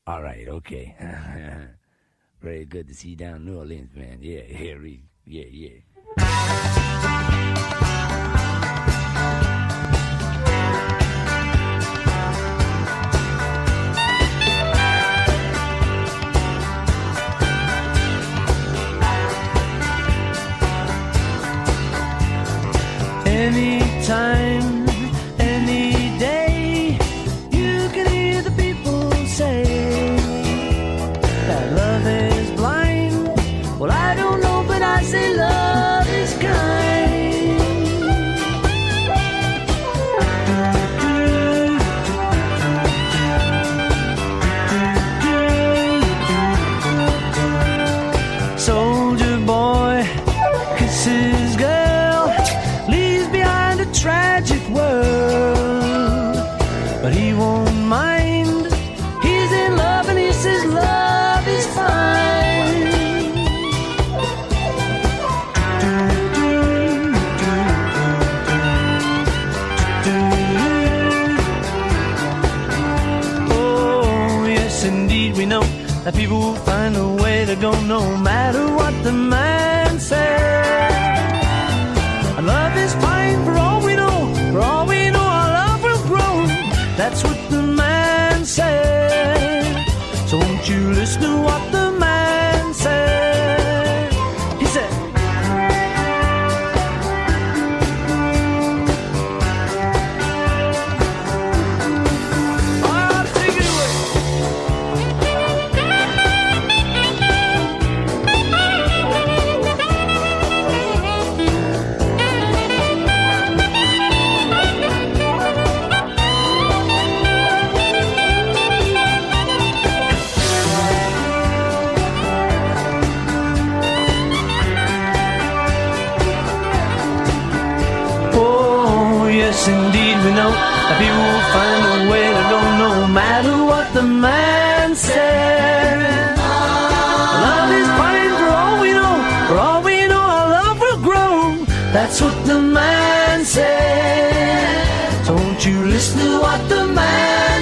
All right, okay. Very good to see you down in New Orleans, man. Yeah. Anytime, any day, you can hear the people say that love is blind. Well, I don't know, but I say love is kind. Soldier boy kisses girl, leaves behind a tragic world, but he won't mind. He's in love and he says love is fine. Oh, yes, indeed, we know that people will find a way to go no matter what the man says. Love is fine for all we know. For all we know, our love will grow. That's what the man said. So won't you listen to what the man said? He said, oh, take it away. Yes, indeed, we know that people will find a way to go no matter what the man said. Love is fine for all we know. For all we know, our love will grow. That's what the man said. Don't you listen to what the man